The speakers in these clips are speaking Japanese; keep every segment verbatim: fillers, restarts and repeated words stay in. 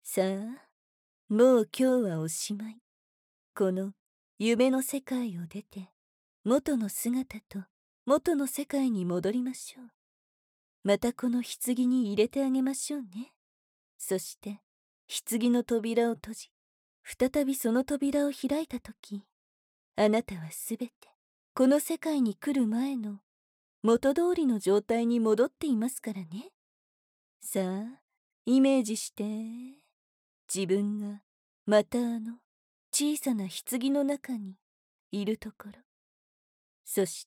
さあ、もう今日はおしまい。この夢の世界を出て、元の姿と元の世界に戻りましょう。またこの棺に入れてあげましょうね。そして、棺の扉を閉じ、再びその扉を開いたとき、あなたはすべて、この世界に来る前の元通りの状態に戻っていますからね。さあ、イメージして、自分がまたあの小さな棺の中にいるところ。そして、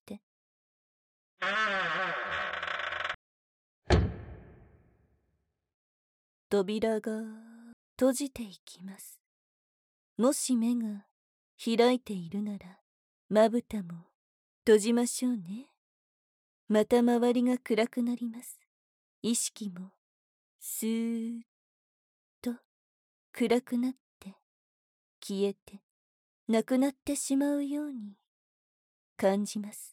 扉が閉じていきます。もし目が開いているなら、まぶたも閉じましょうね。また周りが暗くなります。意識もスーッと暗くなって消えてなくなってしまうように感じます。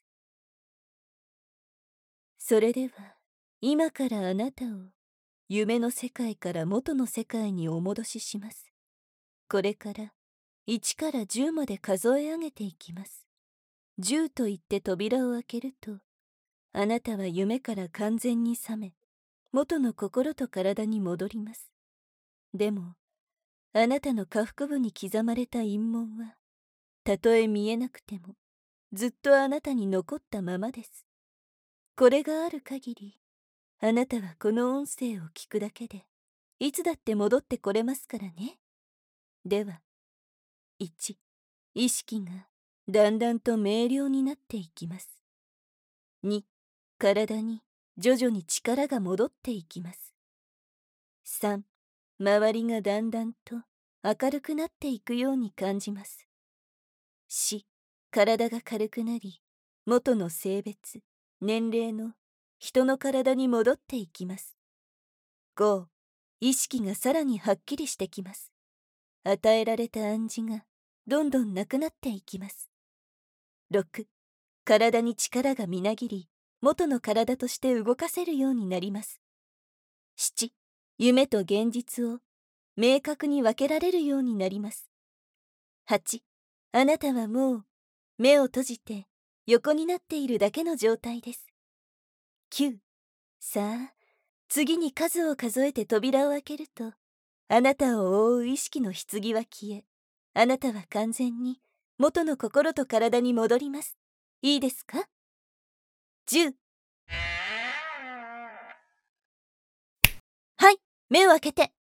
それでは今からあなたを夢の世界から元の世界にお戻しします。これからいちからじゅうまで数え上げていきます。じゅうと言って扉を開けると、あなたは夢から完全に覚め、元の心と体に戻ります。でも、あなたの下腹部に刻まれた陰紋は、たとえ見えなくても、ずっとあなたに残ったままです。これがある限り、あなたはこの音声を聞くだけで、いつだって戻ってこれますからね。では、いち、意識がだんだんと明瞭になっていきます。に、体に徐々に力が戻っていきます。さん、周りがだんだんと明るくなっていくように感じます。よん、体が軽くなり、元の性別、年齢の人の体に戻っていきます。ご、意識がさらにはっきりしてきます。与えられた暗示がどんどんなくなっていきます。ろく、体に力がみなぎり、元の体として動かせるようになります。なな、夢と現実を明確に分けられるようになります。はち、あなたはもう目を閉じて横になっているだけの状態です。きゅう、さあ、次に数を数えて扉を開けると、あなたを覆う意識の棺は消え、あなたは完全に元の心と体に戻ります。いいですか？じゅう。はい、目を開けて。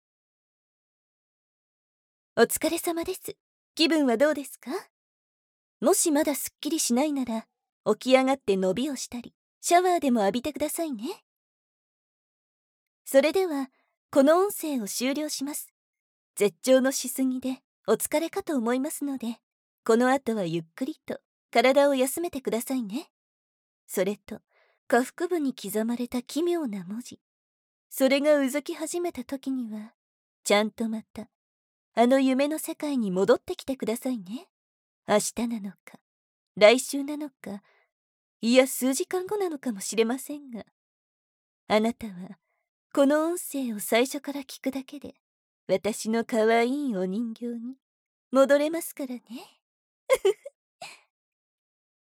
お疲れ様です。気分はどうですか？もしまだすっきりしないなら、起き上がって伸びをしたり、シャワーでも浴びてくださいね。それでは、この音声を終了します。絶頂のしすぎでお疲れかと思いますので、この後はゆっくりと体を休めてくださいね。それと、下腹部に刻まれた奇妙な文字。それがうずき始めた時には、ちゃんとまた、あの夢の世界に戻ってきてくださいね。明日なのか、来週なのか、いや数時間後なのかもしれませんが、あなたはこの音声を最初から聞くだけで、私の可愛いお人形に戻れますからね。